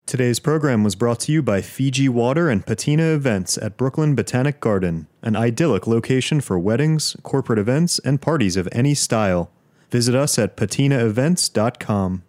Today's program was brought to you by Fiji Water and Patina Events at Brooklyn Botanic Garden, an idyllic location for weddings, corporate events, and parties of any style. Visit us at patinaevents.com.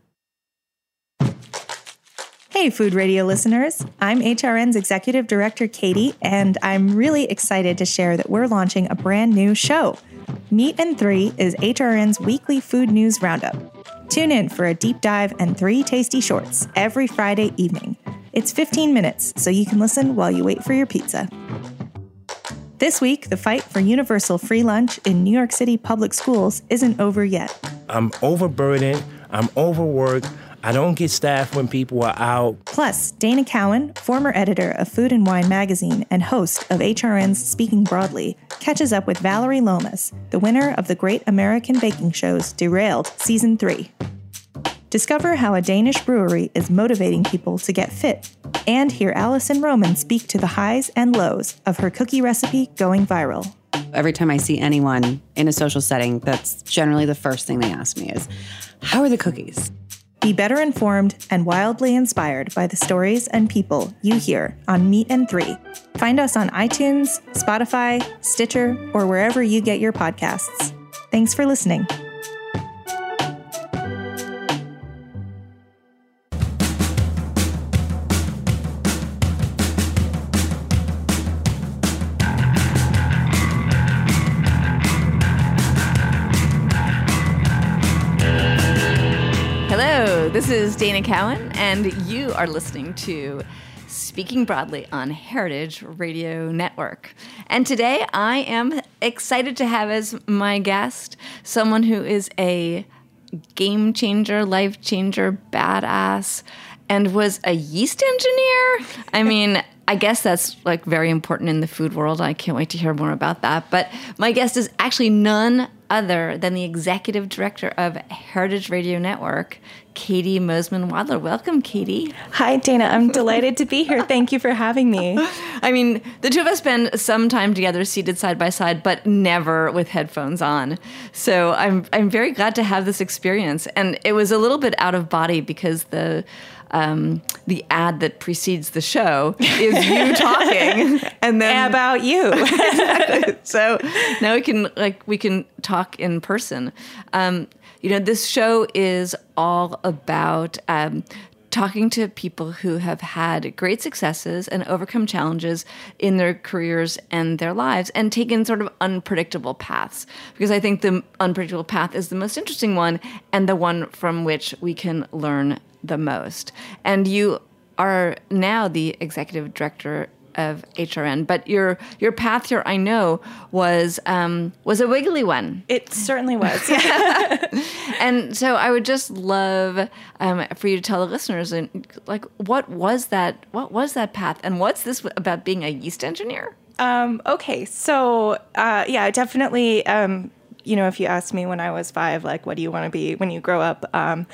Hey, Food Radio listeners. I'm HRN's Executive Director, Katie, and I'm really excited to share that we're launching a brand new show. Meat and 3 is HRN's weekly food news roundup. Tune in for a deep dive and 3 tasty shorts every Friday evening. It's 15 minutes, so you can listen while you wait for your pizza. This week, the fight for universal free lunch in New York City public schools isn't over yet. I'm overburdened. I'm overworked. I don't get staff when people are out. Plus, Dana Cowan, former editor of Food and Wine magazine and host of HRN's Speaking Broadly, catches up with Valerie Lomas, the winner of the Great American Baking Show's Derailed Season 3. Discover how a Danish brewery is motivating people to get fit, and hear Allison Roman speak to the highs and lows of her cookie recipe going viral. Every time I see anyone in a social setting, that's generally the first thing they ask me is, how are the cookies? Be better informed and wildly inspired by the stories and people you hear on Meat and 3. Find us on iTunes, Spotify, Stitcher, or wherever you get your podcasts. Thanks for listening. This is Dana Cowan, and you are listening to Speaking Broadly on Heritage Radio Network. And today I am excited to have as my guest someone who is a game changer, life changer, badass, and was a yeast engineer. I mean, I guess that's like very important in the food world. I can't wait to hear more about that. But my guest is actually none other than the executive director of Heritage Radio Network, Katie Mosman-Wadler. Welcome, Katie. Hi, Dana. I'm delighted to be here. Thank you for having me. I mean, the two of us spend some time together seated side by side, but never with headphones on. So I'm very glad to have this experience. And it was a little bit out of body because the ad that precedes the show is you talking, and then about you. Exactly. So now we can talk in person. This show is all about talking to people who have had great successes and overcome challenges in their careers and their lives and taken sort of unpredictable paths. Because I think the unpredictable path is the most interesting one and the one from which we can learn the most. And you are now the executive director of HRN, but your path here, I know, was a wiggly one. It certainly was. Yeah. And so I would just love for you to tell the listeners, what was that path, and what's this about being a yeast engineer? Okay, so definitely. If you asked me when I was 5, what do you want to be when you grow up?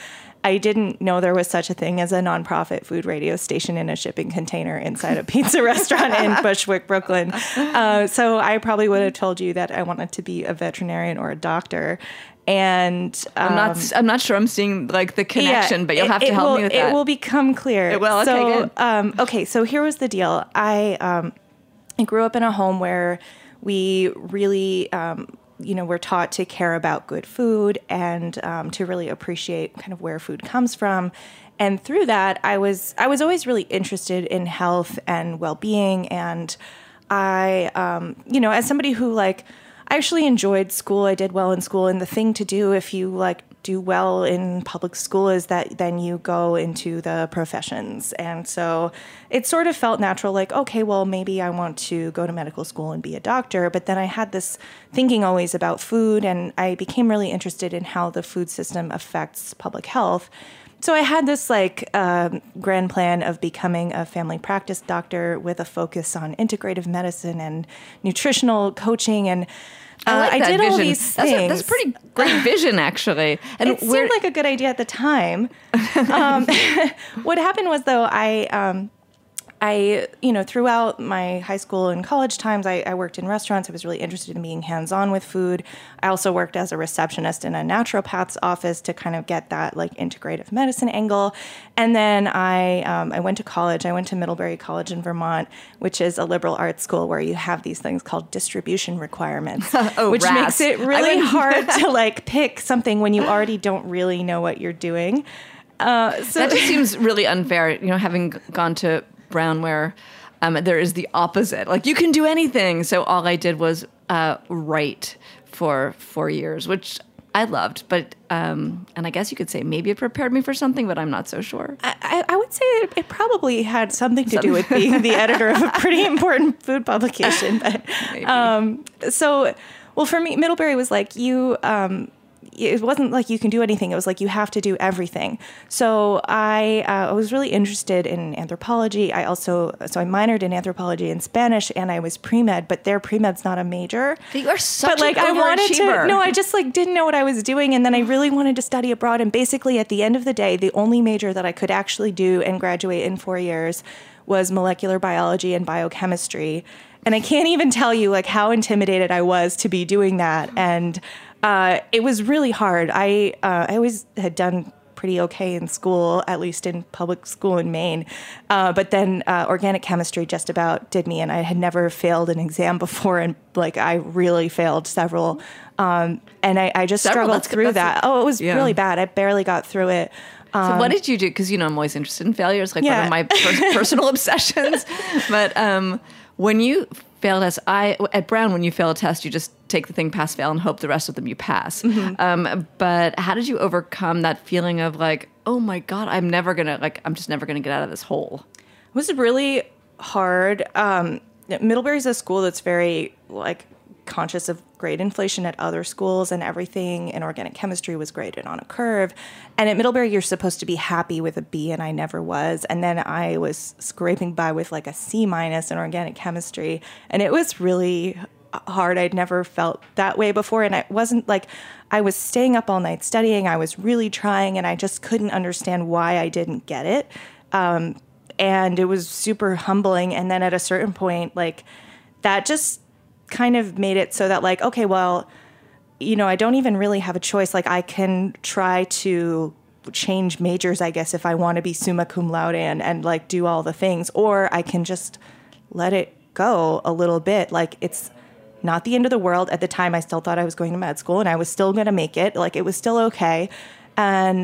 I didn't know there was such a thing as a nonprofit food radio station in a shipping container inside a pizza restaurant in Bushwick, Brooklyn. So I probably would have told you that I wanted to be a veterinarian or a doctor. And I'm not sure I'm seeing the connection, but you'll have to help me with that. It will become clear. It will. Okay, good. Okay, so here was the deal. I grew up in a home where we really we're taught to care about good food and to really appreciate kind of where food comes from. And through that, I was always really interested in health and well-being. And I, as somebody who I actually enjoyed school, I did well in school. And the thing to do if you do well in public school is that then you go into the professions. And so it sort of felt natural, okay, well, maybe I want to go to medical school and be a doctor. But then I had this thinking always about food, and I became really interested in how the food system affects public health. So I had this grand plan of becoming a family practice doctor with a focus on integrative medicine and nutritional coaching. And I did vision. All these things. That's pretty great vision, actually. And it seemed like a good idea at the time. What happened was, though, throughout my high school and college times, I worked in restaurants. I was really interested in being hands-on with food. I also worked as a receptionist in a naturopath's office to kind of get that like integrative medicine angle. And then I went to college. I went to Middlebury College in Vermont, which is a liberal arts school where you have these things called distribution requirements, which rats. makes it really hard to like pick something when you already don't really know what you're doing. That just seems really unfair, having gone to Brown where there is the opposite. Like, you can do anything. So all I did was write for 4 years, which I loved. But, and I guess you could say maybe it prepared me for something, but I'm not so sure. I would say it probably had something to do with being the editor of a pretty important food publication. But for me, Middlebury was like, it wasn't like you can do anything. It was like you have to do everything. So I was really interested in anthropology. I minored in anthropology and Spanish, and I was pre-med, but their pre-med's not a major. You are such an overachiever. I just like didn't know what I was doing, and then I really wanted to study abroad. And basically, at the end of the day, the only major that I could actually do and graduate in 4 years was molecular biology and biochemistry. And I can't even tell you like how intimidated I was to be doing that. And it was really hard. I always had done pretty okay in school, at least in public school in Maine. But then organic chemistry just about did me, and I had never failed an exam before, and like I really failed several. And I just struggled through that. It was really bad. I barely got through it. So what did you do? Because, I'm always interested in failures, like one of my personal obsessions. But when you failed at Brown, when you fail a test, you just take the thing pass, fail, and hope the rest of them you pass. Mm-hmm. But how did you overcome that feeling of like, oh my God, I'm just never gonna get out of this hole? It was really hard. Middlebury's a school that's very like conscious of grade inflation at other schools, and everything in organic chemistry was graded on a curve. And at Middlebury, you're supposed to be happy with a B, and I never was. And then I was scraping by with like a C- in organic chemistry, and it was really hard. I'd never felt that way before, and it wasn't like I was staying up all night studying. I was really trying, and I just couldn't understand why I didn't get it. And it was super humbling. And then at a certain point, like that just kind of made it so that like, okay, well, I don't even really have a choice. Like I can try to change majors, I guess, if I want to be summa cum laude and like do all the things, or I can just let it go a little bit. Like it's not the end of the world. At the time, I still thought I was going to med school and I was still going to make it. Like it was still okay. And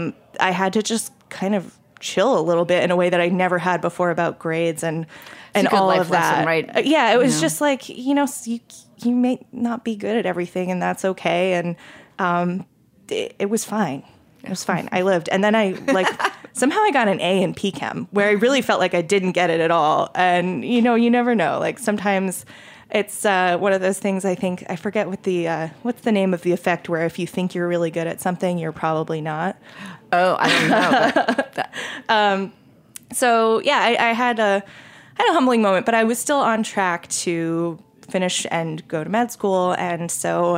I had to just kind of chill a little bit in a way that I never had before about grades and all of that. Lesson, right? It was just like, you may not be good at everything, and that's okay. And it was fine. It was fine. I lived. And then I somehow I got an A in PChem, where I really felt like I didn't get it at all. And, you never know. Like sometimes it's one of those things. I forget what what's the name of the effect where if you think you're really good at something, you're probably not. Oh, I don't know. So yeah, I had a humbling moment, but I was still on track to finish and go to med school. And so,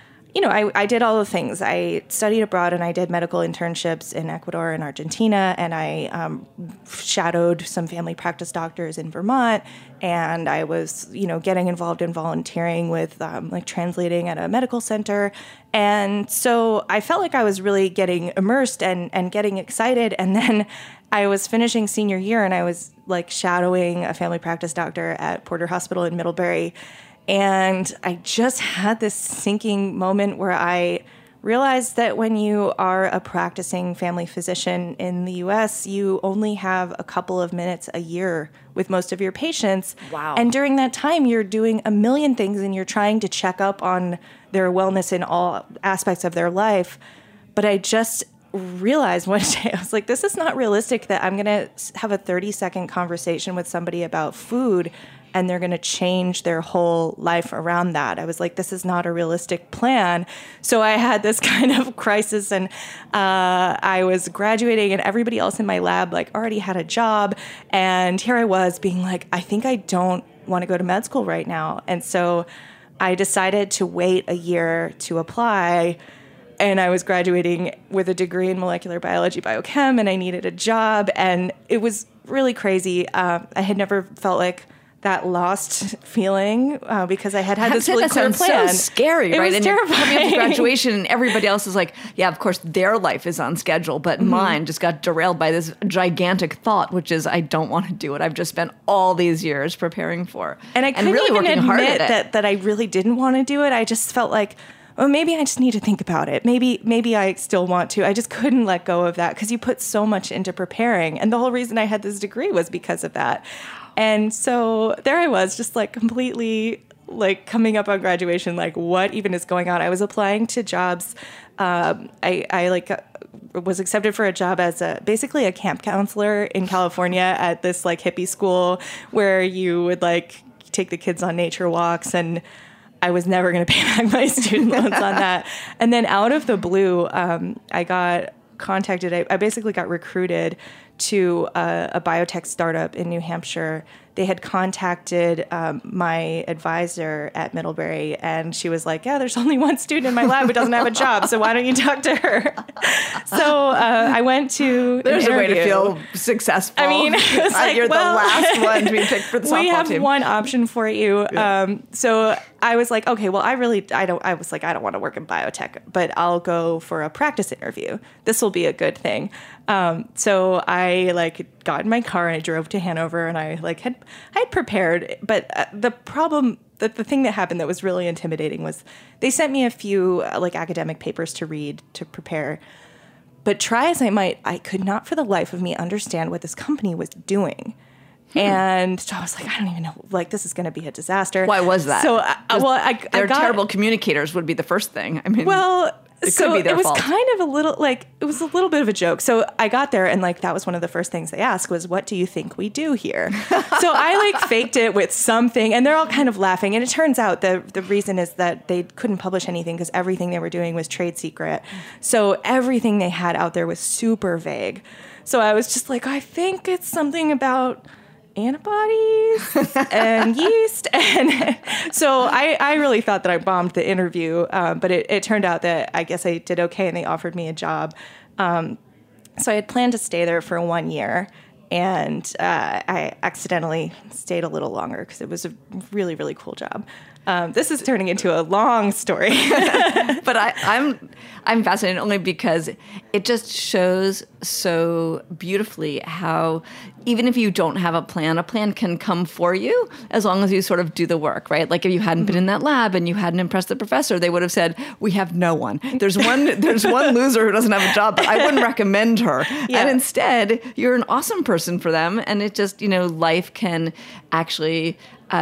I did all the things. I studied abroad and I did medical internships in Ecuador and Argentina. And I shadowed some family practice doctors in Vermont. And I was, getting involved in volunteering with translating at a medical center. And so I felt like I was really getting immersed and getting excited. And then I was finishing senior year and I was shadowing a family practice doctor at Porter Hospital in Middlebury. And I just had this sinking moment where I realized that when you are a practicing family physician in the U.S., you only have a couple of minutes a year with most of your patients. Wow. And during that time, you're doing a million things and you're trying to check up on their wellness in all aspects of their life. But I just realized one day, I was like, this is not realistic that I'm going to have a 30-second conversation with somebody about food and they're going to change their whole life around that. I was like, this is not a realistic plan. So I had this kind of crisis, and I was graduating and everybody else in my lab already had a job. And here I was being like, I think I don't want to go to med school right now. And so I decided to wait a year to apply. and I was graduating with a degree in molecular biology, biochem, and I needed a job. And it was really crazy. I had never felt like that lost feeling because I had this really clear plan. So scary, it right? Was and terrifying. You're coming up to graduation, and everybody else is like, yeah, of course, their life is on schedule, but mine just got derailed by this gigantic thought, which is, I don't want to do what I've just spent all these years preparing for. And I couldn't really even working hard admit at it. that I really didn't want to do it. I just felt like, oh, maybe I just need to think about it. Maybe I still want to. I just couldn't let go of that because you put so much into preparing. And the whole reason I had this degree was because of that. And so there I was, just like completely like coming up on graduation, like what even is going on? I was applying to jobs. I was accepted for a job as basically a camp counselor in California at this like hippie school where you would like take the kids on nature walks, and I was never going to pay back my student loans on that. And then out of the blue, I got contacted. I basically got recruited to a biotech startup in New Hampshire. They had contacted my advisor at Middlebury, and she was like, yeah, there's only one student in my lab who doesn't have a job, so why don't you talk to her? So I went to There's an a way to interview. feel successful. I mean, it's like, you're well, the last one to be picked for the softball we have team. one option for you. So I was like, okay, well, I don't want to work in biotech, but I'll go for a practice interview. This will be a good thing. So I like got in my car and I drove to Hanover, and I had prepared, but the problem, the thing that happened that was really intimidating was they sent me a few like academic papers to read to prepare. But try as I might, I could not for the life of me understand what this company was doing. And so I was like, I don't even know, like, this is going to be a disaster. Why was that? So, They're terrible communicators would be the first thing. I mean, It could be their it was fault. kind of a little bit of a joke. So I got there, and like that was one of the first things they asked was, what do you think we do here? So I like faked it with something, and they're all kind of laughing. And it turns out the reason is that they couldn't publish anything because everything they were doing was trade secret. So everything they had out there was super vague. So I was just like, I think it's something about antibodies and yeast. And so I really thought that I bombed the interview, but it turned out that I guess I did okay, and they offered me a job. So I had planned to stay there for 1 year, and I accidentally stayed a little longer because it was a really, really cool job. This is turning into a long story. But I'm fascinated only because it just shows so beautifully how even if you don't have a plan can come for you as long as you sort of do the work, right? Like if you hadn't been in that lab and you hadn't impressed the professor, they would have said, we have no one. There's one loser who doesn't have a job, but I wouldn't recommend her. Yeah. And instead, you're an awesome person for them. And it just, life can actually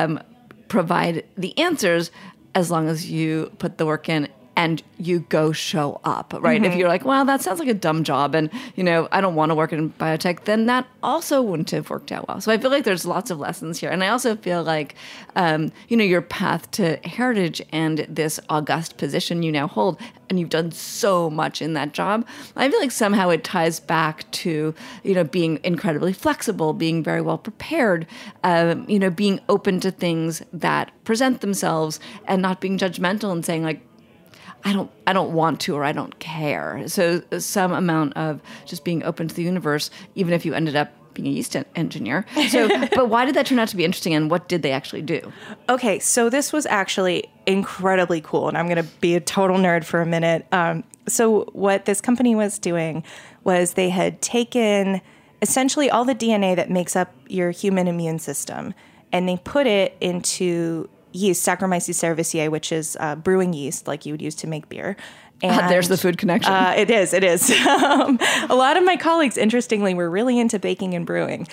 provide the answers as long as you put the work in and you go show up, right? Mm-hmm. If you're like, well, that sounds like a dumb job and, I don't want to work in biotech, then that also wouldn't have worked out well. So I feel like there's lots of lessons here. And I also feel like, your path to heritage and this august position you now hold, and you've done so much in that job, I feel like somehow it ties back to, being incredibly flexible, being very well prepared, being open to things that present themselves and not being judgmental and saying like, I don't want to, or I don't care. So some amount of just being open to the universe, even if you ended up being a yeast engineer. So, but why did that turn out to be interesting, and what did they actually do? Okay, so this was actually incredibly cool, and I'm going to be a total nerd for a minute. So what this company was doing was they had taken essentially all the DNA that makes up your human immune system, and they put it into yeast, Saccharomyces cerevisiae, which is brewing yeast like you would use to make beer. And There's the food connection. It is. A lot of my colleagues, interestingly, were really into baking and brewing.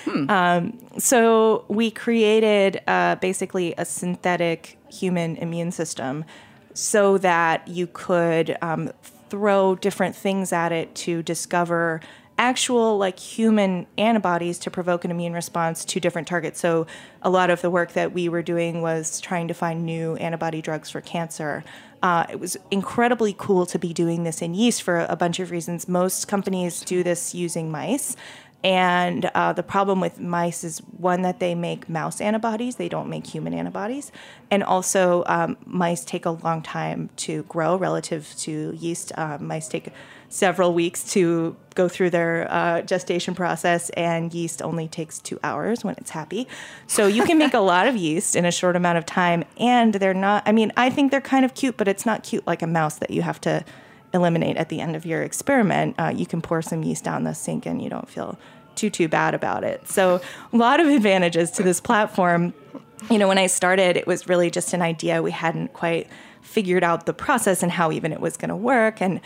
So we created basically a synthetic human immune system so that you could throw different things at it to discover actual like human antibodies to provoke an immune response to different targets. So a lot of the work that we were doing was trying to find new antibody drugs for cancer. It was incredibly cool to be doing this in yeast for a bunch of reasons. Most companies do this using mice. And the problem with mice is, one, that they make mouse antibodies. They don't make human antibodies. And also, mice take a long time to grow relative to yeast. Mice take several weeks to go through their gestation process, and yeast only takes 2 hours when it's happy. So you can make a lot of yeast in a short amount of time, and they're not, I mean, I think they're kind of cute, but it's not cute like a mouse that you have to eliminate at the end of your experiment. You can pour some yeast down the sink and you don't feel too bad about it. So a lot of advantages to this platform. You know, when I started, it was really just an idea. We hadn't quite figured out the process and how even it was going to work. And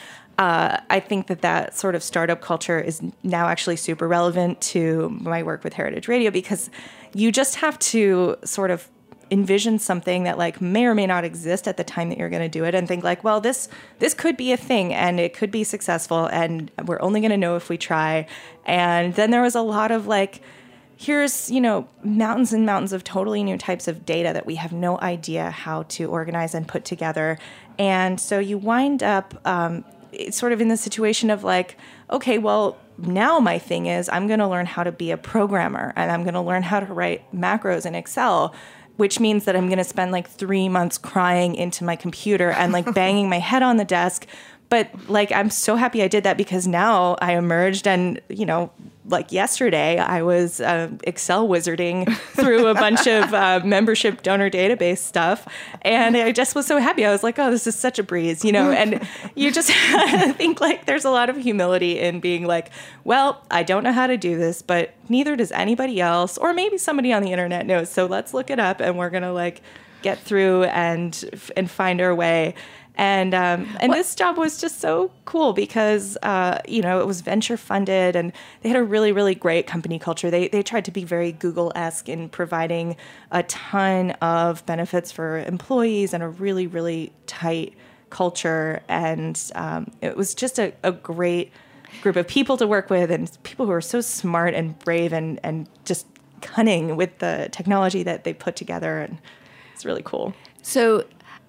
I think that sort of startup culture is now actually super relevant to my work with Heritage Radio, because you just have to sort of envision something that like may or may not exist at the time that you're going to do it, and think like, well, this could be a thing and it could be successful, and we're only going to know if we try. And then there was a lot of like, here's, you know, mountains and mountains of totally new types of data that we have no idea how to organize and put together. And so you wind up it's sort of in the situation of like, okay, well, now my thing is I'm going to learn how to be a programmer, and I'm going to learn how to write macros in Excel, which means that I'm going to spend like 3 months crying into my computer and like banging my head on the desk. But like, I'm so happy I did that, because now I emerged, and, you know, like yesterday I was Excel wizarding through a bunch of membership donor database stuff. And I just was so happy. I was like, oh, this is such a breeze, you know, and you just think like there's a lot of humility in being like, well, I don't know how to do this, but neither does anybody else, or maybe somebody on the internet knows. So let's look it up, and we're going to like get through and find our way. And this job was just so cool because, you know, it was venture funded, and they had a really, really great company culture. They tried to be very Google-esque in providing a ton of benefits for employees and a really, really tight culture. And it was just a great group of people to work with, and people who are so smart and brave and just cunning with the technology that they put together. And it's really cool. So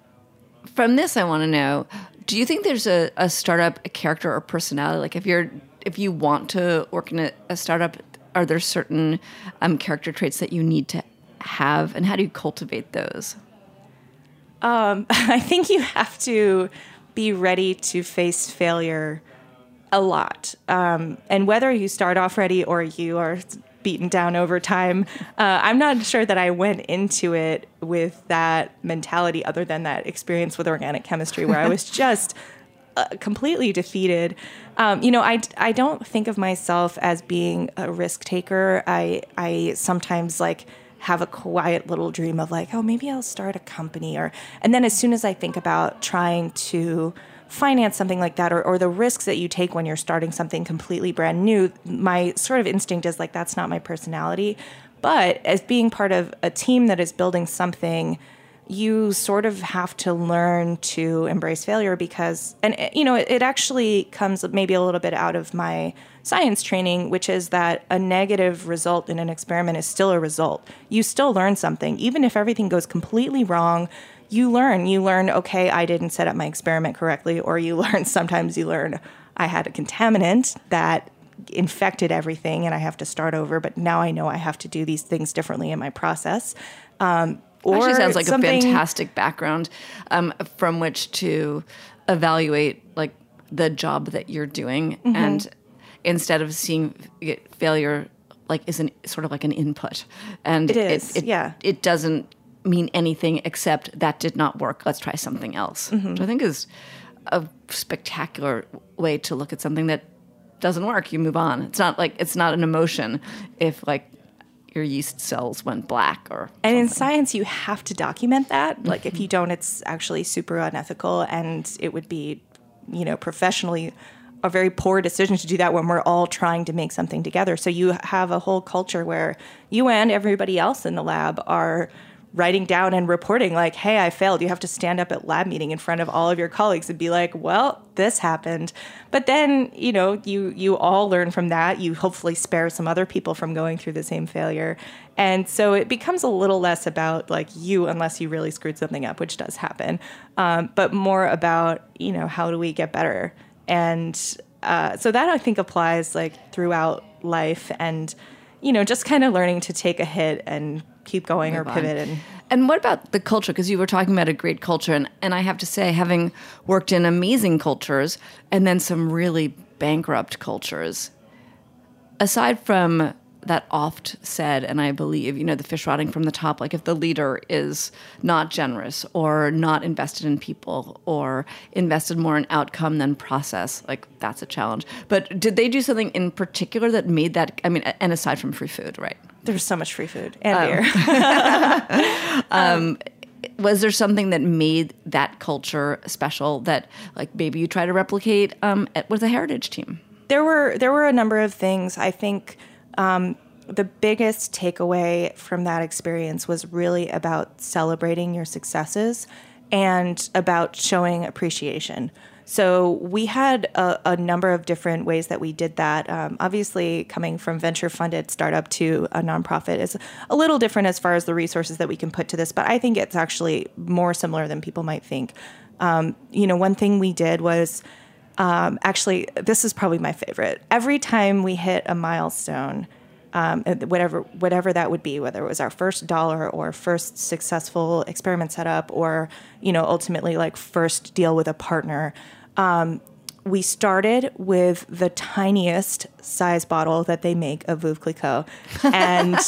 from this, I want to know, do you think there's a startup, a character or personality? Like if you want to work in a startup, are there certain character traits that you need to have, and how do you cultivate those? I think you have to be ready to face failure a lot. And whether you start off ready or you are beaten down over time, I'm not sure that I went into it with that mentality, other than that experience with organic chemistry where I was just completely defeated. You know, I don't think of myself as being a risk taker. I sometimes like have a quiet little dream of like, oh, maybe I'll start a company, and then as soon as I think about trying to finance something like that, or the risks that you take when you're starting something completely brand new, my sort of instinct is like, that's not my personality. But as being part of a team that is building something, you sort of have to learn to embrace failure, because, and you know, it actually comes maybe a little bit out of my science training, which is that a negative result in an experiment is still a result. You still learn something. Even if everything goes completely wrong, you learn, okay, I didn't set up my experiment correctly, or sometimes you learn I had a contaminant that infected everything and I have to start over, but now I know I have to do these things differently in my process. Or actually sounds like a fantastic background from which to evaluate like the job that you're doing. Mm-hmm. And instead of seeing failure like is sort of like an input. And it is, it doesn't mean anything except that did not work. Let's try something else. Mm-hmm. Which I think is a spectacular way to look at something that doesn't work. You move on. It's not an emotion if like your yeast cells went black or something. And in science, you have to document that. Like if you don't, it's actually super unethical, and it would be, you know, professionally a very poor decision to do that when we're all trying to make something together. So you have a whole culture where you and everybody else in the lab are writing down and reporting like, hey, I failed. You have to stand up at lab meeting in front of all of your colleagues and be like, well, this happened. But then, you know, you all learn from that. You hopefully spare some other people from going through the same failure. And so it becomes a little less about like you, unless you really screwed something up, which does happen, but more about, you know, how do we get better? And so that I think applies like throughout life, and just kind of learning to take a hit and keep going or pivot. And what about the culture? Because you were talking about a great culture, and I have to say, having worked in amazing cultures and then some really bankrupt cultures, aside from that oft said, and I believe, the fish rotting from the top, like if the leader is not generous or not invested in people or invested more in outcome than process, like that's a challenge. But did they do something in particular that made that, and aside from free food, right? There's so much free food and beer. Was there something that made that culture special that like maybe you try to replicate with the Heritage team? There were a number of things. I think the biggest takeaway from that experience was really about celebrating your successes and about showing appreciation. So we had a number of different ways that we did that. Obviously, coming from venture-funded startup to a nonprofit is a little different as far as the resources that we can put to this, but I think it's actually more similar than people might think. One thing we did was, actually, this is probably my favorite. Every time we hit a milestone, whatever that would be, whether it was our first dollar or first successful experiment setup or, ultimately like first deal with a partner, we started with the tiniest size bottle that they make of Veuve Clicquot. And,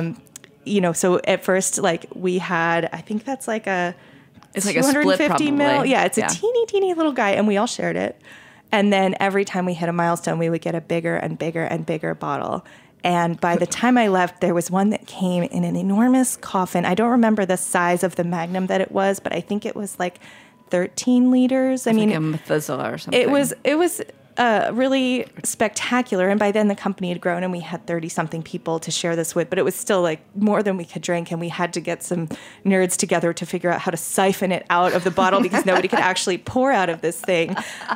so at first, like we had, I think that's like it's like a split probably. mil. Yeah, it's a teeny little guy, and we all shared it. And then every time we hit a milestone, we would get a bigger and bigger and bigger bottle. And by the time I left, there was one that came in an enormous coffin. I don't remember the size of the Magnum that it was, but I think it was like 13 liters. Like a Methuselah or something. It was really spectacular. And by then the company had grown and we had 30-something people to share this with, but it was still like more than we could drink. And we had to get some nerds together to figure out how to siphon it out of the bottle because nobody could actually pour out of this thing.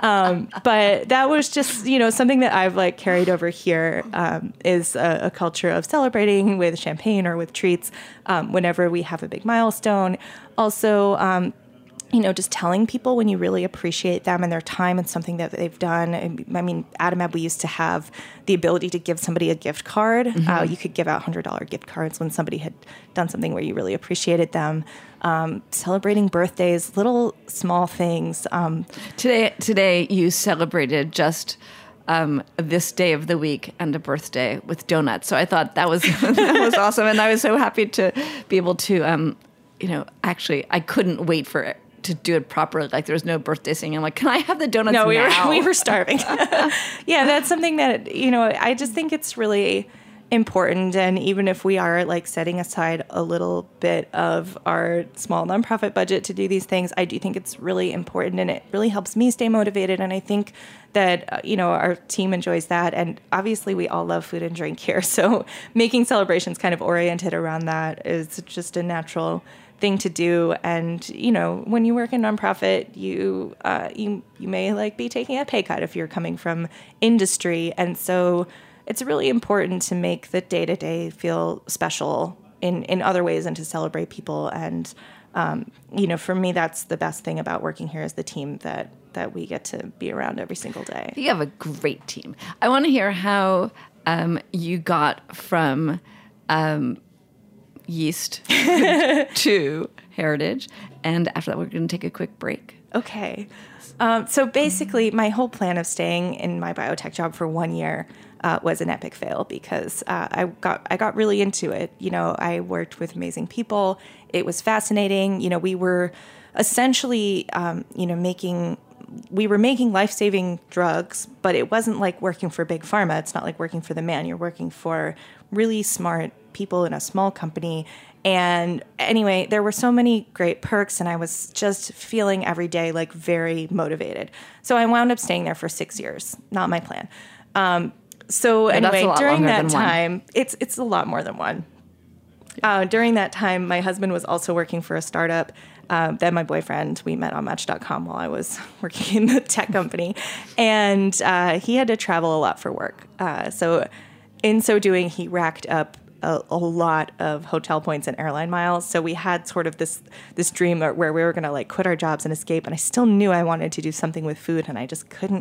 But that was just, something that I've like carried over here, is a culture of celebrating with champagne or with treats whenever we have a big milestone. Also, just telling people when you really appreciate them and their time and something that they've done. I mean, AdamAb, we used to have the ability to give somebody a gift card. Mm-hmm. You could give out $100 gift cards when somebody had done something where you really appreciated them. Celebrating birthdays, little small things. Today you celebrated just this day of the week and a birthday with donuts. So I thought that was that was awesome, and I was so happy to be able to, actually, I couldn't wait for it to do it properly. Like there was no birthday singing. I'm like, can I have the donuts now? We were starving. Yeah, that's something that, I just think it's really important. And even if we are like setting aside a little bit of our small nonprofit budget to do these things, I do think it's really important and it really helps me stay motivated. And I think that, our team enjoys that. And obviously we all love food and drink here. So making celebrations kind of oriented around that is just a natural thing to do. And, when you work in nonprofit, you may like be taking a pay cut if you're coming from industry. And so it's really important to make the day-to-day feel special in other ways and to celebrate people. And, for me, that's the best thing about working here is the team that we get to be around every single day. You have a great team. I want to hear how you got from yeast to Heritage. And after that, we're going to take a quick break. Okay. So basically, my whole plan of staying in my biotech job for 1 year was an epic fail because I got really into it. I worked with amazing people. It was fascinating. We were essentially, we were making life-saving drugs, but it wasn't like working for big pharma. It's not like working for the man. You're working for really smart people in a small company. And anyway, there were so many great perks, and I was just feeling every day like very motivated. So I wound up staying there for 6 years. Not my plan. So anyway, during that time, it's a lot more than one. During that time, my husband was also working for a startup. Then my boyfriend, we met on Match.com while I was working in the tech company. And he had to travel a lot for work. So in so doing, he racked up a lot of hotel points and airline miles. So we had sort of this dream where we were going to like quit our jobs and escape. And I still knew I wanted to do something with food, and I just couldn't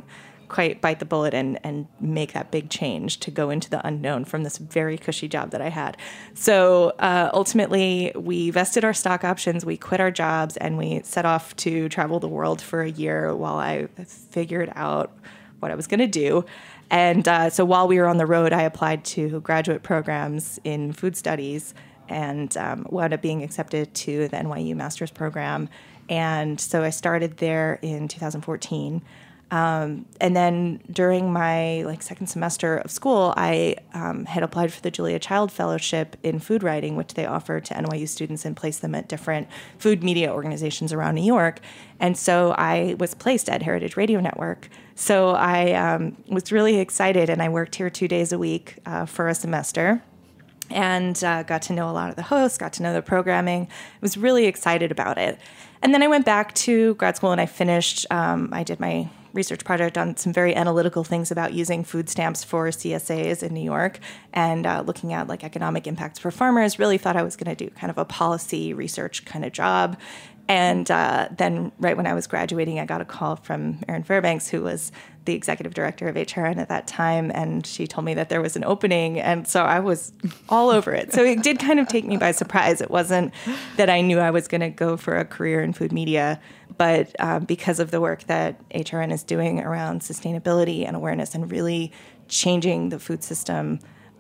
quite bite the bullet and make that big change to go into the unknown from this very cushy job that I had. So ultimately, we vested our stock options, we quit our jobs, and we set off to travel the world for a year while I figured out what I was going to do. And so while we were on the road, I applied to graduate programs in food studies and wound up being accepted to the NYU master's program. And so I started there in 2014. And then during my second semester of school, I had applied for the Julia Child Fellowship in food writing, which they offer to NYU students and place them at different food media organizations around New York. And so I was placed at Heritage Radio Network. So I was really excited, and I worked here 2 days a week for a semester. And got to know a lot of the hosts, got to know the programming. I was really excited about it. And then I went back to grad school and I finished, I did my research project on some very analytical things about using food stamps for CSAs in New York and looking at economic impacts for farmers. Really thought I was going to do kind of a policy research kind of job. And then right when I was graduating, I got a call from Erin Fairbanks, who was the executive director of HRN at that time, and she told me that there was an opening, and so I was all over it. So it did kind of take me by surprise. It wasn't that I knew I was going to go for a career in food media, but because of the work that HRN is doing around sustainability and awareness and really changing the food system,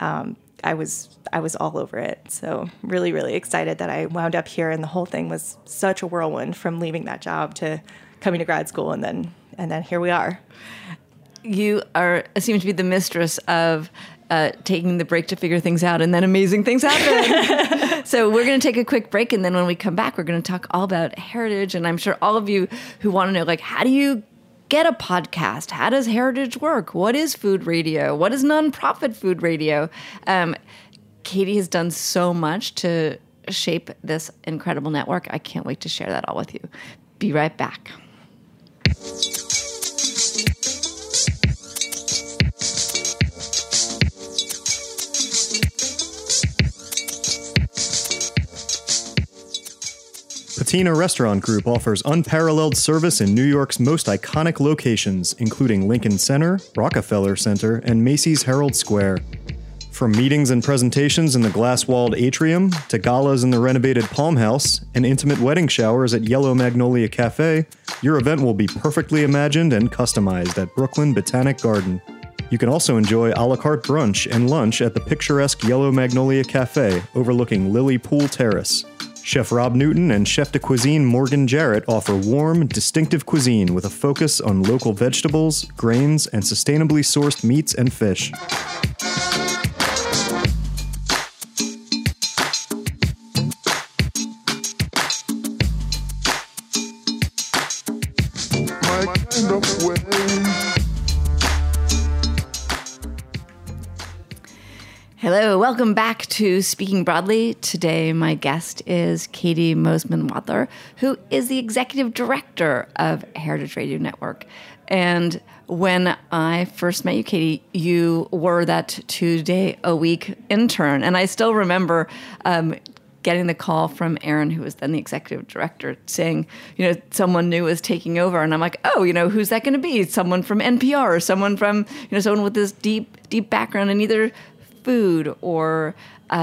I was all over it. So really, really excited that I wound up here, and the whole thing was such a whirlwind from leaving that job to coming to grad school, and then here we are. You seem to be the mistress of taking the break to figure things out, and then amazing things happen. So we're going to take a quick break, and then when we come back, we're going to talk all about Heritage. And I'm sure all of you who want to know, how do you get a podcast? How does Heritage work? What is food radio? What is nonprofit food radio? Katie has done so much to shape this incredible network. I can't wait to share that all with you. Be right back. Patina Restaurant Group offers unparalleled service in New York's most iconic locations, including Lincoln Center, Rockefeller Center, and Macy's Herald Square. From meetings and presentations in the glass-walled atrium, to galas in the renovated Palm House, and intimate wedding showers at Yellow Magnolia Cafe, your event will be perfectly imagined and customized at Brooklyn Botanic Garden. You can also enjoy a la carte brunch and lunch at the picturesque Yellow Magnolia Cafe overlooking Lily Pool Terrace. Chef Rob Newton and Chef de Cuisine Morgan Jarrett offer warm, distinctive cuisine with a focus on local vegetables, grains, and sustainably sourced meats and fish. Hello, welcome back to Speaking Broadly. Today, my guest is Katie Mosman-Wadler, who is the executive director of Heritage Radio Network. And when I first met you, Katie, you were that 2-day-a-week intern. And I still remember getting the call from Erin, who was then the executive director, saying, someone new is taking over. And I'm like, oh, who's that going to be? Someone from NPR or someone from, someone with this deep background in either food or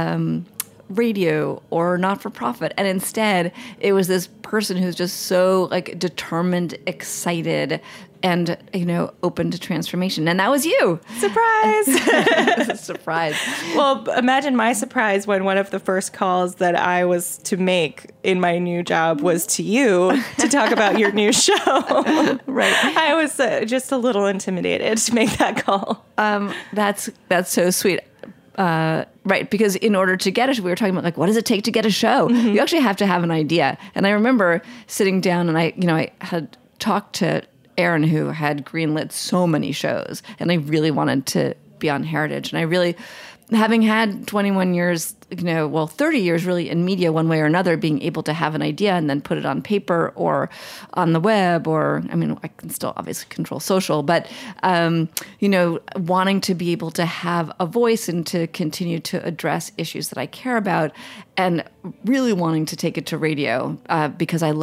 radio or not-for-profit. And instead, it was this person who's just so determined, excited, and open to transformation. And that was you. Surprise! Surprise. Well, imagine my surprise when one of the first calls that I was to make in my new job was to you to talk about your new show. Right. I was just a little intimidated to make that call. That's so sweet. Right, because in order to get we were talking about what does it take to get a show? Mm-hmm. You actually have to have an idea. And I remember sitting down and I had talked to Erin, who had greenlit so many shows, and I really wanted to be on Heritage. And I really, having had 21 years, 30 years really in media one way or another, being able to have an idea and then put it on paper or on the web, or, I can still obviously control social, but, wanting to be able to have a voice and to continue to address issues that I care about, and really wanting to take it to radio because I love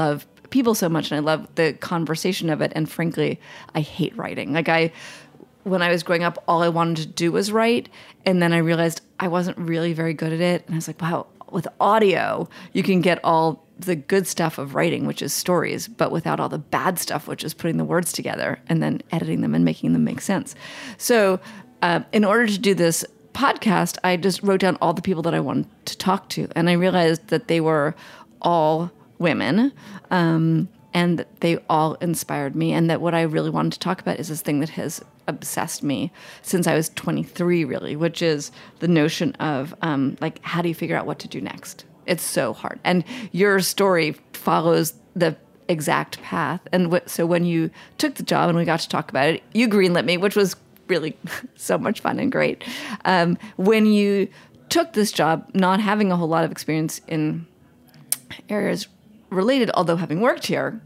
people so much, and I love the conversation of it. And frankly, I hate writing. When I was growing up, all I wanted to do was write. And then I realized I wasn't really very good at it. And I was like, wow, with audio, you can get all the good stuff of writing, which is stories, but without all the bad stuff, which is putting the words together and then editing them and making them make sense. So in order to do this podcast, I just wrote down all the people that I wanted to talk to. And I realized that they were all women, and that they all inspired me. And that what I really wanted to talk about is this thing that has obsessed me since I was 23, really, which is the notion of how do you figure out what to do next? It's so hard. And your story follows the exact path. And so when you took the job and we got to talk about it, you greenlit me, which was really so much fun and great. When you took this job, not having a whole lot of experience in areas related, although having worked here,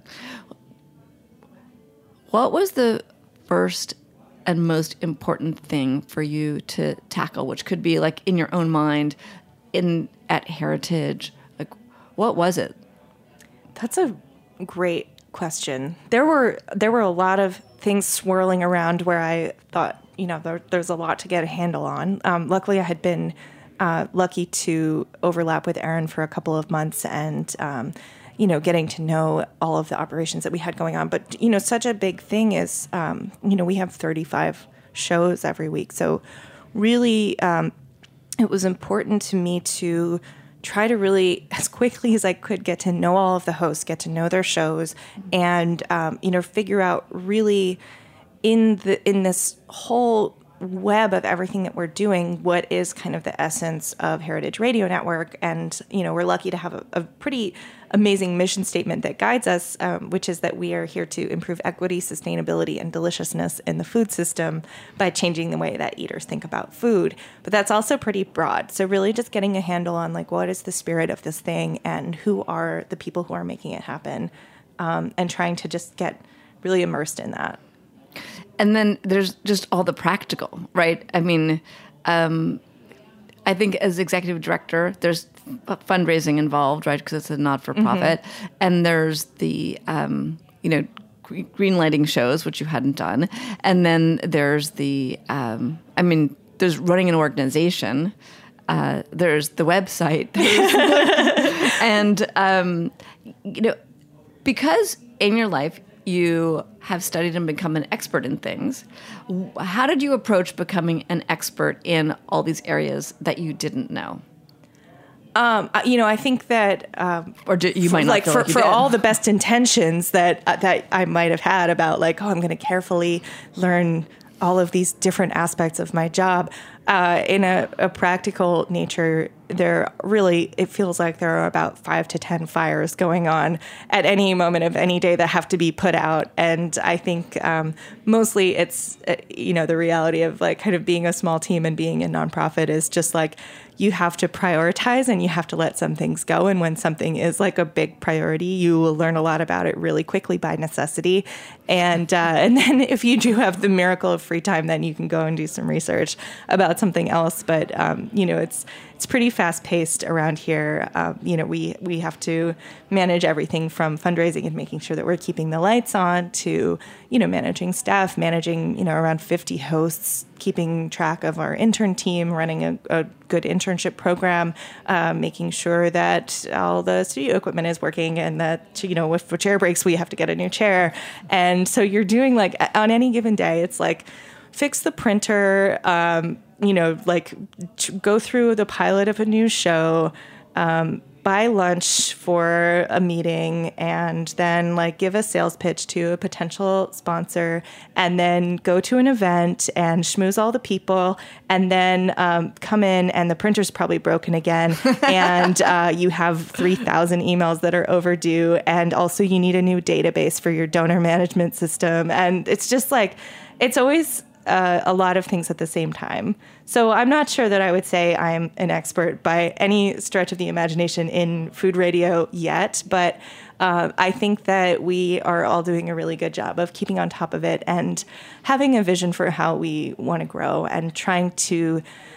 what was the first and most important thing for you to tackle, which could be like in your own mind at Heritage? Like, what was it? That's a great question. There were a lot of things swirling around where I thought, there's a lot to get a handle on. Luckily, I had been lucky to overlap with Erin for a couple of months and, getting to know all of the operations that we had going on. But, such a big thing is, we have 35 shows every week. So really, it was important to me to try to really, as quickly as I could, get to know all of the hosts, get to know their shows, and figure out really in this whole web of everything that we're doing, what is kind of the essence of Heritage Radio Network. And we're lucky to have a pretty amazing mission statement that guides us, which is that we are here to improve equity, sustainability, and deliciousness in the food system by changing the way that eaters think about food. But that's also pretty broad. So really just getting a handle on what is the spirit of this thing and who are the people who are making it happen, and trying to just get really immersed in that. And then there's just all the practical, right? I mean, I think as executive director, there's fundraising involved, right? Because it's a not-for-profit. Mm-hmm. And there's the, greenlighting shows, which you hadn't done. And then there's the, there's running an organization. There's the website. And, because in your life, you have studied and become an expert in things. How did you approach becoming an expert in all these areas that you didn't know? I think that, you might not for all the best intentions that I might have had about I'm going to carefully learn all of these different aspects of my job. In a practical nature, it feels like there are about 5 to 10 fires going on at any moment of any day that have to be put out. And I think mostly it's, the reality of kind of being a small team and being a nonprofit is just you have to prioritize and you have to let some things go. And when something is a big priority, you will learn a lot about it really quickly by necessity. And then if you do have the miracle of free time, then you can go and do some research about something else. But, it's pretty fast paced around here. We have to manage everything from fundraising and making sure that we're keeping the lights on to, managing staff, managing, around 50 hosts, keeping track of our intern team, running a good internship program, making sure that all the studio equipment is working and that, if a chair breaks, we have to get a new chair. And so you're doing on any given day, it's fix the printer, go through the pilot of a new show, buy lunch for a meeting, and then give a sales pitch to a potential sponsor, and then go to an event and schmooze all the people, and then come in and the printer's probably broken again, and you have 3,000 emails that are overdue, and also you need a new database for your donor management system, and it's just it's always a lot of things at the same time. So I'm not sure that I would say I'm an expert by any stretch of the imagination in food radio yet, but I think that we are all doing a really good job of keeping on top of it and having a vision for how we want to grow and trying to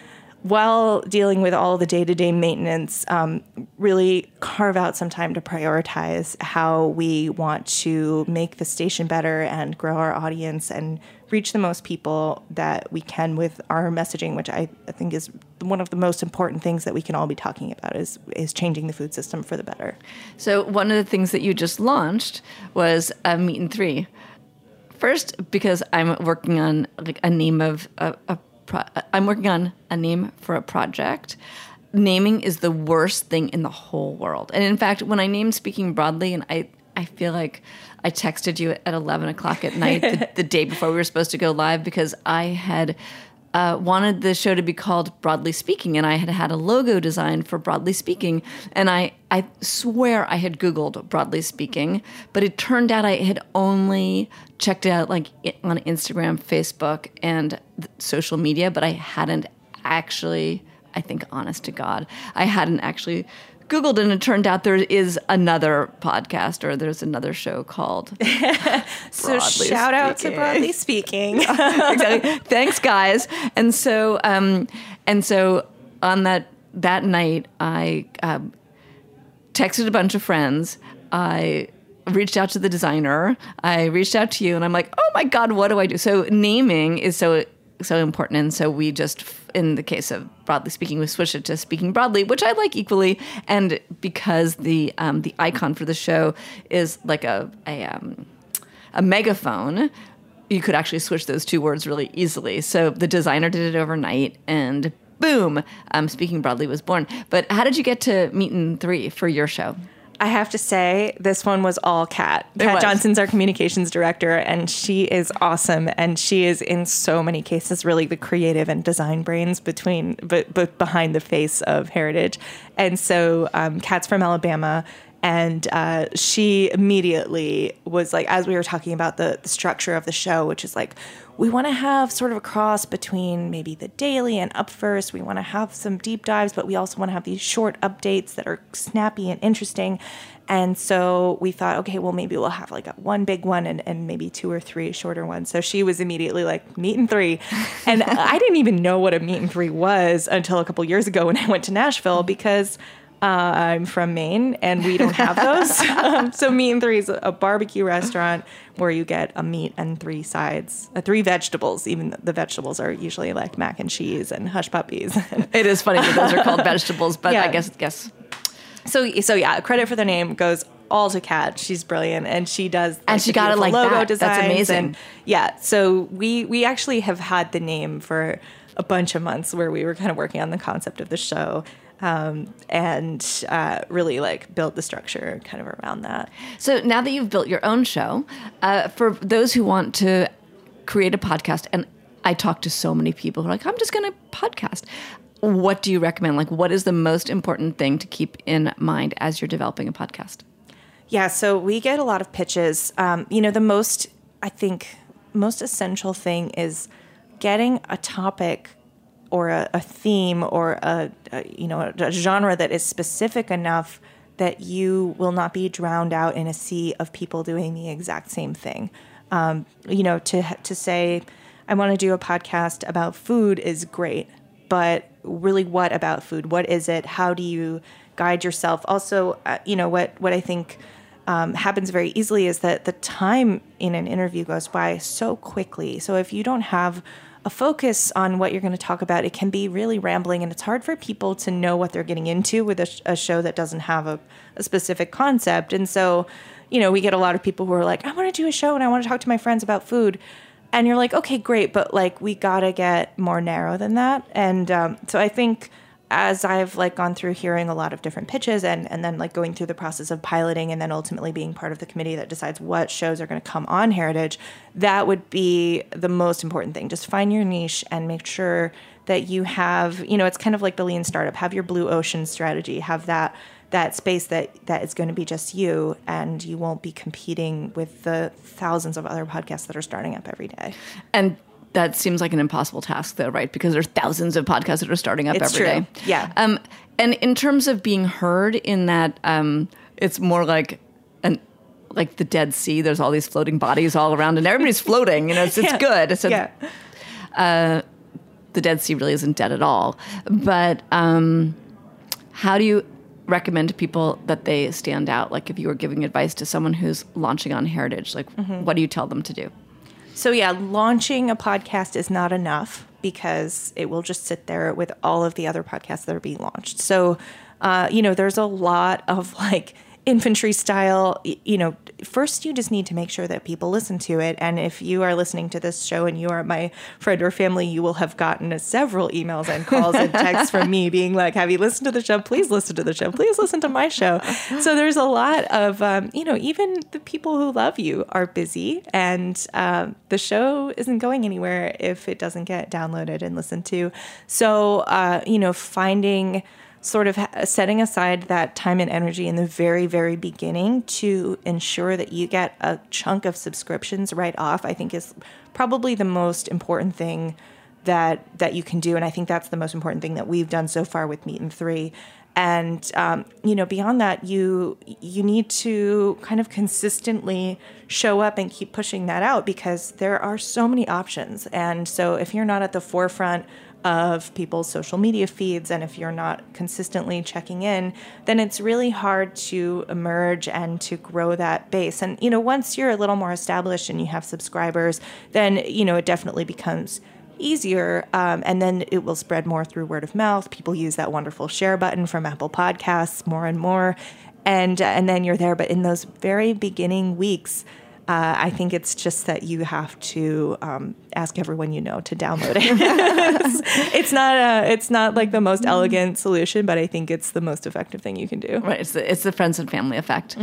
while dealing with all the day-to-day maintenance, really carve out some time to prioritize how we want to make the station better and grow our audience and reach the most people that we can with our messaging, which I think is one of the most important things that we can all be talking about is changing the food system for the better. So one of the things that you just launched was Meat & Three. First, because I'm working on like a name of I'm working on a name for a project. Naming is the worst thing in the whole world. And in fact, when I named Speaking Broadly, and I feel like I texted you at 11 o'clock at night the day before we were supposed to go live because I had wanted the show to be called Broadly Speaking, and I had a logo designed for Broadly Speaking, and I swear I had Googled Broadly Speaking, but it turned out I had only checked it out like on Instagram, Facebook, and social media, but I hadn't actually, I think honest to God, I hadn't actually Googled, and it turned out there is another podcast or there's another show called So shout out to Broadly Speaking. Exactly. Thanks, guys. And so on that night, I texted a bunch of friends. I reached out to the designer. I reached out to you, and I'm like, oh my God, what do I do? So naming is so important, and so we just, in the case of Broadly Speaking, we switched it to Speaking Broadly, which I like equally, and because the icon for the show is like a megaphone, you could actually switch those two words really easily. So the designer did it overnight, and boom, Speaking Broadly was born. But how did you get to Meat & Three for your show? I have to say, this one was all Kat. Kat Johnson's our communications director, and she is awesome. And she is, in so many cases, really the creative and design brains behind the face of Heritage. And so Kat's from Alabama, and she immediately was like, as we were talking about the structure of the show, which is like, we want to have sort of a cross between maybe the daily and Up First. We want to have some deep dives, but we also want to have these short updates that are snappy and interesting. And so we thought, okay, well, maybe we'll have like one big one and maybe 2 or 3 shorter ones. So she was immediately like, Meat & Three. And I didn't even know what a Meat & Three was until a couple years ago when I went to Nashville, because I'm from Maine and we don't have those. So Meat & Three is a barbecue restaurant where you get a meat and 3 sides, 3 vegetables. Even the vegetables are usually like mac and cheese and hush puppies. It is funny that those are called vegetables, but yeah. I guess. So yeah, credit for the name goes all to Kat. She's brilliant, and she does. And she got it like logo that. Designs. That's amazing. And yeah, so we actually have had the name for a bunch of months where we were kind of working on the concept of the show. And really like build the structure kind of around that. So now that you've built your own show, for those who want to create a podcast, and I talk to so many people who are like, I'm just going to podcast. What do you recommend? Like, what is the most important thing to keep in mind as you're developing a podcast? Yeah, so we get a lot of pitches. The most essential thing is getting a topic or a theme or a genre that is specific enough that you will not be drowned out in a sea of people doing the exact same thing. To say, I want to do a podcast about food is great, but really what about food? What is it? How do you guide yourself? Also, what I think happens very easily is that the time in an interview goes by so quickly. So if you don't have a focus on what you're going to talk about, it can be really rambling, and it's hard for people to know what they're getting into with a show that doesn't have a specific concept. And so, we get a lot of people who are like, I want to do a show and I want to talk to my friends about food. And you're like, okay, great, but like we got to get more narrow than that. And so I think as I've like gone through hearing a lot of different pitches and then like going through the process of piloting and then ultimately being part of the committee that decides what shows are going to come on Heritage, that would be the most important thing. Just find your niche and make sure that you have, it's kind of like the lean startup, have your blue ocean strategy, have that space that is going to be just you, and you won't be competing with the thousands of other podcasts that are starting up every day. And that seems like an impossible task, though, right? Because there's thousands of podcasts that are starting up every day. Yeah. And in terms of being heard, in that it's more like the Dead Sea. There's all these floating bodies all around, and everybody's floating. It's good. So, the Dead Sea really isn't dead at all. But how do you recommend to people that they stand out? Like if you were giving advice to someone who's launching on Heritage, like what do you tell them to do? So yeah, launching a podcast is not enough because it will just sit there with all of the other podcasts that are being launched. So, there's a lot of like infantry style, first you just need to make sure that people listen to it. And if you are listening to this show and you are my friend or family, you will have gotten several emails and calls and texts from me being like, have you listened to the show? Please listen to the show. Please listen to my show. So there's a lot of, even the people who love you are busy, and the show isn't going anywhere if it doesn't get downloaded and listened to. So, finding sort of setting aside that time and energy in the very, very beginning to ensure that you get a chunk of subscriptions right off, I think is probably the most important thing that you can do. And I think that's the most important thing that we've done so far with Meat and Three. And, beyond that, you need to kind of consistently show up and keep pushing that out because there are so many options. And so if you're not at the forefront of people's social media feeds, and if you're not consistently checking in, then it's really hard to emerge and to grow that base. And, once you're a little more established and you have subscribers, then, it definitely becomes easier. And then it will spread more through word of mouth. People use that wonderful share button from Apple Podcasts more and more. And then you're there. But in those very beginning weeks, I think it's just that you have to ask everyone you know to download it. It's not like the most elegant solution, but I think it's the most effective thing you can do. Right. It's the friends and family effect.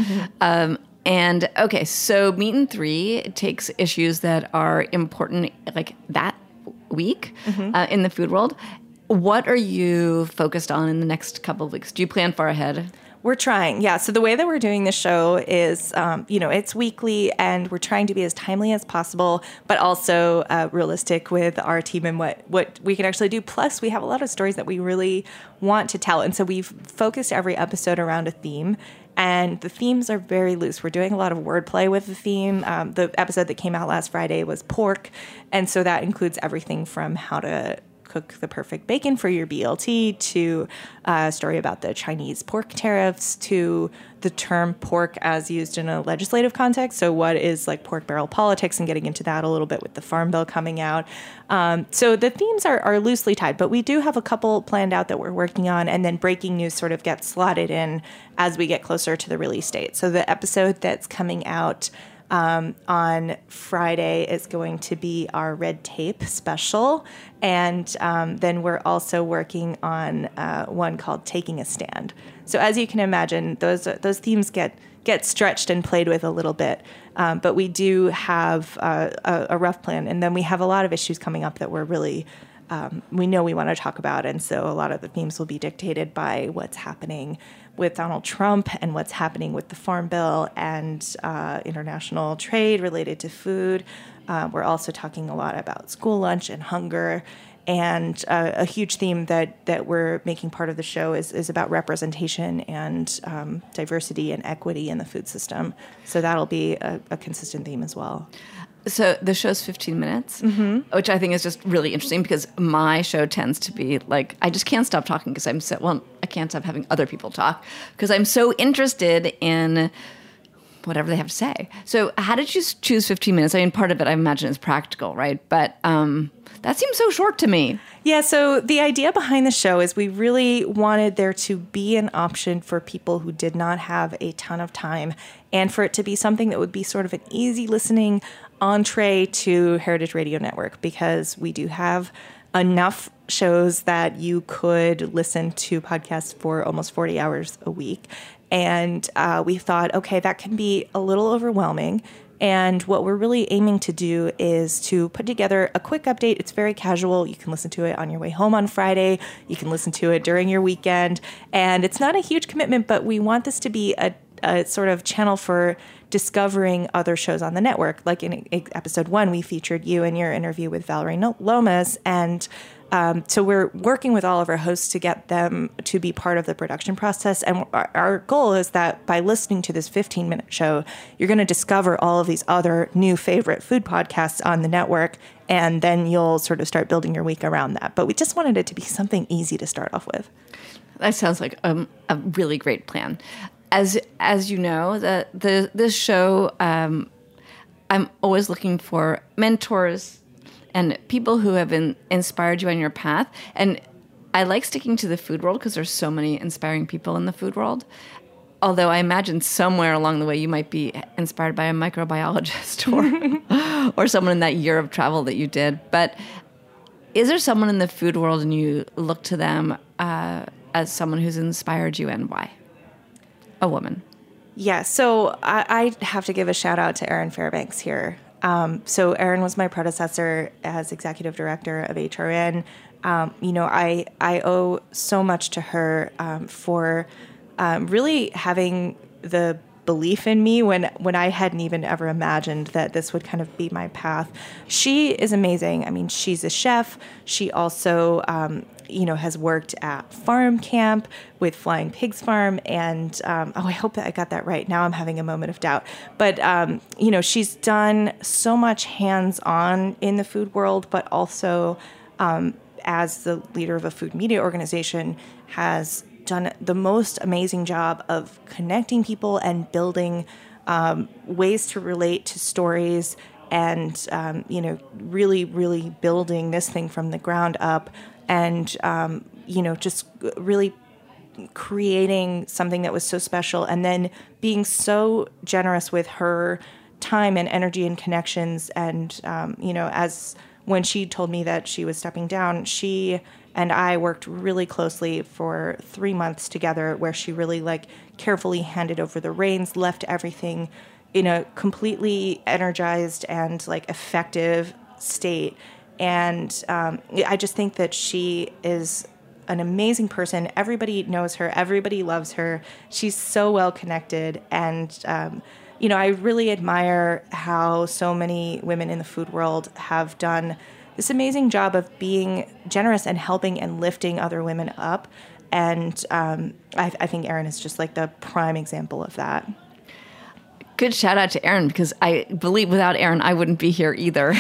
And okay, so Meat and Three takes issues that are important like that week in the food world. What are you focused on in the next couple of weeks? Do you plan far ahead? We're trying. Yeah. So the way that we're doing the show is, it's weekly and we're trying to be as timely as possible, but also realistic with our team and what we can actually do. Plus, we have a lot of stories that we really want to tell. And so we've focused every episode around a theme. And the themes are very loose. We're doing a lot of wordplay with the theme. The episode that came out last Friday was pork. And so that includes everything from how to cook the perfect bacon for your BLT, to a story about the Chinese pork tariffs, to the term pork as used in a legislative context. So what is like pork barrel politics, and getting into that a little bit with the Farm Bill coming out. So the themes are loosely tied, but we do have a couple planned out that we're working on, and then breaking news sort of gets slotted in as we get closer to the release date. So the episode that's coming out on Friday is going to be our Red Tape special. And then we're also working on one called Taking a Stand. So as you can imagine, those themes get stretched and played with a little bit. But we do have a rough plan. And then we have a lot of issues coming up that we're really we know we want to talk about. And so a lot of the themes will be dictated by what's happening with Donald Trump and what's happening with the Farm Bill and international trade related to food. We're also talking a lot about school lunch and hunger. And a huge theme that we're making part of the show is about representation and diversity and equity in the food system. So that'll be a consistent theme as well. So the show's 15 minutes, which I think is just really interesting because my show tends to be like, I just can't stop talking because I can't stop having other people talk because I'm so interested in whatever they have to say. So how did you choose 15 minutes? I mean, part of it I imagine is practical, right? But that seems so short to me. Yeah, so the idea behind the show is we really wanted there to be an option for people who did not have a ton of time, and for it to be something that would be sort of an easy listening entree to Heritage Radio Network, because we do have enough shows that you could listen to podcasts for almost 40 hours a week. And we thought, okay, that can be a little overwhelming. And what we're really aiming to do is to put together a quick update. It's very casual. You can listen to it on your way home on Friday. You can listen to it during your weekend. And it's not a huge commitment, but we want this to be a sort of channel for discovering other shows on the network. Like in episode 1, we featured you in your interview with Valerie Lomas. And So we're working with all of our hosts to get them to be part of the production process. And our goal is that by listening to this 15-minute show, you're going to discover all of these other new favorite food podcasts on the network, and then you'll sort of start building your week around that. But we just wanted it to be something easy to start off with. That sounds like a really great plan. As you know, this show, I'm always looking for mentors and people who have inspired you on your path. And I like sticking to the food world because there's so many inspiring people in the food world. Although I imagine somewhere along the way you might be inspired by a microbiologist or someone in that year of travel that you did. But is there someone in the food world and you look to them as someone who's inspired you, and why? A woman. Yeah, so I have to give a shout out to Erin Fairbanks here. So Erin was my predecessor as executive director of HRN. I owe so much to her for really having the belief in me when I hadn't even ever imagined that this would kind of be my path. She is amazing. I mean, she's a chef. She also, has worked at Farm Camp with Flying Pigs Farm. And, I hope that I got that right. Now I'm having a moment of doubt. But, she's done so much hands-on in the food world, but also as the leader of a food media organization has done the most amazing job of connecting people and building ways to relate to stories and, really, really building this thing from the ground up and, just really creating something that was so special and then being so generous with her time and energy and connections. And, as when she told me that she was stepping down, she and I worked really closely for 3 months together where she really carefully handed over the reins, left everything in a completely energized and effective state. And I just think that she is an amazing person. Everybody knows her. Everybody loves her. She's so well connected. And, I really admire how so many women in the food world have done this amazing job of being generous and helping and lifting other women up. And I think Erin is just the prime example of that. Good shout out to Erin, because I believe without Erin, I wouldn't be here either.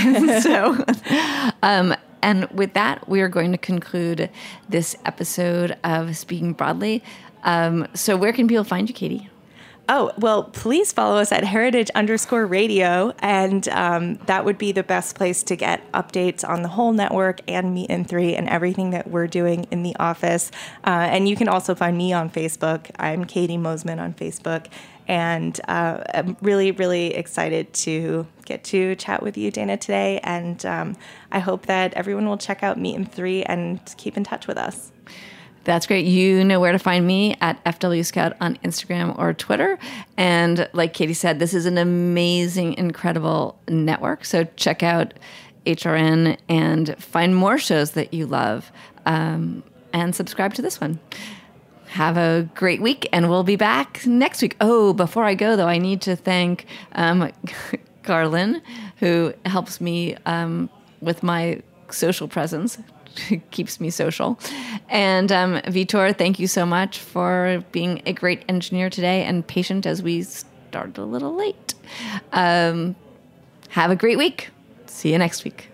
And with that, we are going to conclude this episode of Speaking Broadly. So where can people find you, Katie? Oh, well, please follow us at heritage_radio. And that would be the best place to get updates on the whole network and Meat and Three and everything that we're doing in the office. And you can also find me on Facebook. I'm Katie Mosman on Facebook. And I'm really, really excited to get to chat with you, Dana, today. And I hope that everyone will check out Meat and Three and keep in touch with us. That's great. You know where to find me at FW Scout on Instagram or Twitter. And like Katie said, this is an amazing, incredible network. So check out HRN and find more shows that you love and subscribe to this one. Have a great week, and we'll be back next week. Oh, before I go, though, I need to thank Garland, who helps me with my social presence. Keeps me social. And Vitor, thank you so much for being a great engineer today and patient as we started a little late. Have a great week. See you next week.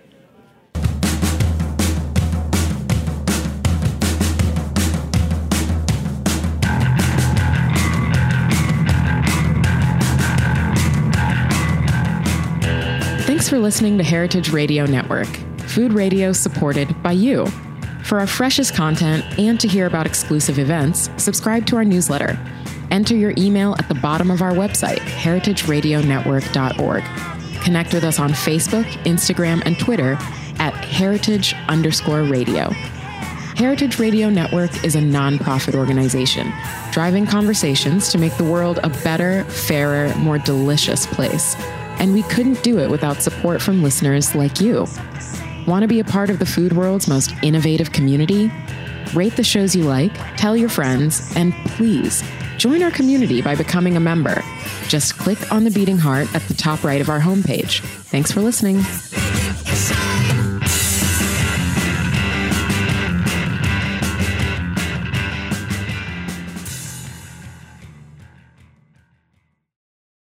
Thanks for listening to Heritage Radio Network, food radio supported by you. For our freshest content and to hear about exclusive events, subscribe to our newsletter. Enter your email at the bottom of our website, heritageradionetwork.org. Connect with us on Facebook, Instagram, and Twitter at heritage_radio. Heritage Radio Network is a nonprofit organization driving conversations to make the world a better, fairer, more delicious place. And we couldn't do it without support from listeners like you. Want to be a part of the food world's most innovative community? Rate the shows you like, tell your friends, and please join our community by becoming a member. Just click on the beating heart at the top right of our homepage. Thanks for listening.